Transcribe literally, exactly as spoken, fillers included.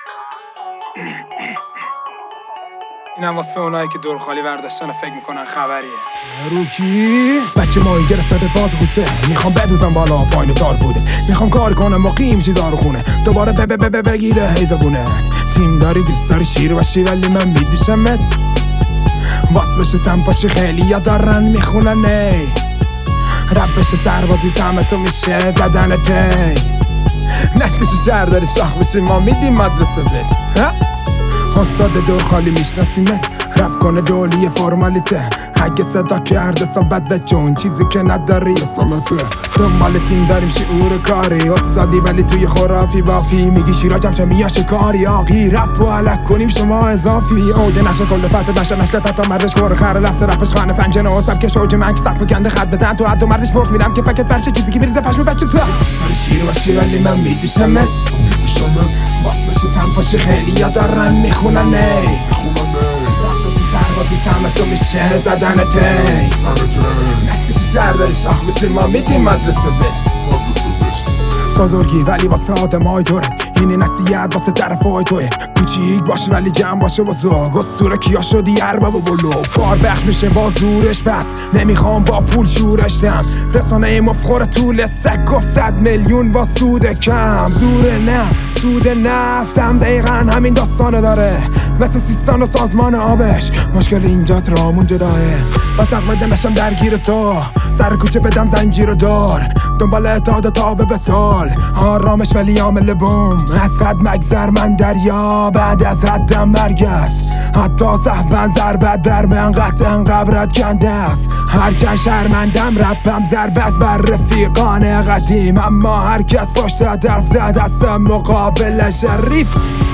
اینم واسه اونایی که دور خالی برداشتن و فکر میکنن خبریه. روکی بچه مایی گرفته به فاز خوسه، میخوام بدوزم بالا پایین تار بوده، میخوام کار کنم مقیم شی دارو خونه، دوباره به به به بگیره هیزبونه. تیم داری دوست داری شیر باشی ولی من میدوشمت، باس بشه سم پاشی خیلی یا دارن میخونن ای رب بشه سربازی سمتو میشه زدن تی نشکش شهر داری شاخ بشی ما میدیم مدرسه بش. استاد دور خالی میشناسیمت، رپ کنه دولی فرمالیته، اگه صدا کرده صحبت به چون چیزی که نداری اصالته. دنبال تیم داریم شعور کاری، استادی ولی توی خرافی بافی، میگی شیرا جمشه میاه شکاری آقی، رپ و علک کنیم شما اضافی. اوج نشه کل فتح بشه نشکت تا مردش کور خر لفظ رپش خانه پنجنه و سبک شوج من که سقف کنده خط بزن تو حد و مردش فرس میرم که فکت فرشه چیزی که میریزه پشم بچه تو سر شیر باشی ولی من میدوشمت، باس بشی سم پاشی خیلی یا دارن میخونن ای رپ بشی سربازی سمتو میشه زدن تی نشکشی شهر داری شاخ بشی ما میدیم مدرسه بش. بزرگی ولی واسه آدم های دوره، اینی نصیحت واسه طرف های توه، کوچیک باشه ولی جمع باشه بزرگ، اصول کیا شدی ارباب و بلو فار بخش میشه با زورش، پس نمیخوام با پول شورش دم، رسانه مفخور طول سگ گفت صد میلیون با سود کم، زور نه سود نفتم دقیقا همین داستانه داره، مثل سیستان و سازمان آبش مشکل اینجاست رامون جداه، بس اقمده نشم درگیر تو سر کوچه بدم زنجیر و دار، دنبال اتحاد تابه به سال آرامش ولی عامل بوم، از حد مگذر من دریا بعد از حدم مرگست، حتی صحبن ضربت بر من قطعا قبرت کنده است، هرچند شرمندم رپم ضربست بر رفیقان قدیم، اما هر کس پشت حرف زد است مقابل شریف.